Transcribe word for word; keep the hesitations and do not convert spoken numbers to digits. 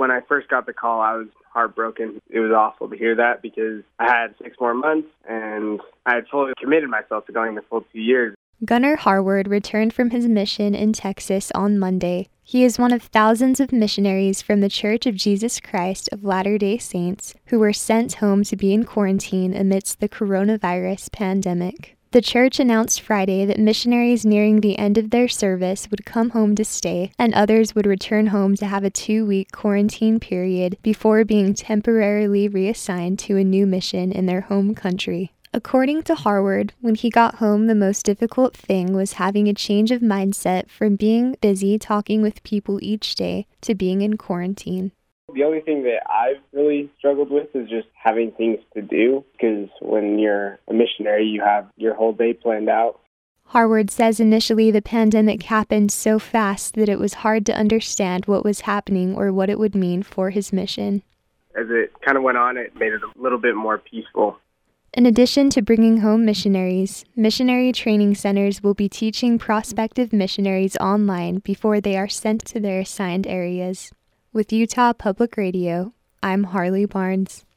When I first got the call, I was heartbroken. It was awful to hear that because I had six more months and I had totally committed myself to going the full two years. Gunnar Harward returned from his mission in Texas on Monday. He is one of thousands of missionaries from the Church of Jesus Christ of Latter-day Saints who were sent home to be in quarantine amidst the coronavirus pandemic. The church announced Friday that missionaries nearing the end of their service would come home to stay, and others would return home to have a two-week quarantine period before being temporarily reassigned to a new mission in their home country. According to Harward, when he got home, the most difficult thing was having a change of mindset from being busy talking with people each day to being in quarantine. The only thing that I've really struggled with is just having things to do, because when you're a missionary, you have your whole day planned out. Harward says initially the pandemic happened so fast that it was hard to understand what was happening or what it would mean for his mission. As it kind of went on, it made it a little bit more peaceful. In addition to bringing home missionaries, missionary training centers will be teaching prospective missionaries online before they are sent to their assigned areas. With Utah Public Radio, I'm Harley Barnes.